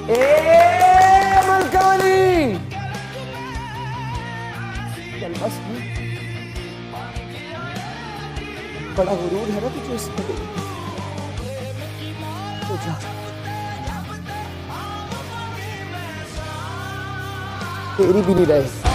मलकानी चल बस, बड़ा गुरूर है ना तुझे इसमें, तो जा। तेरी भी नहीं रहे।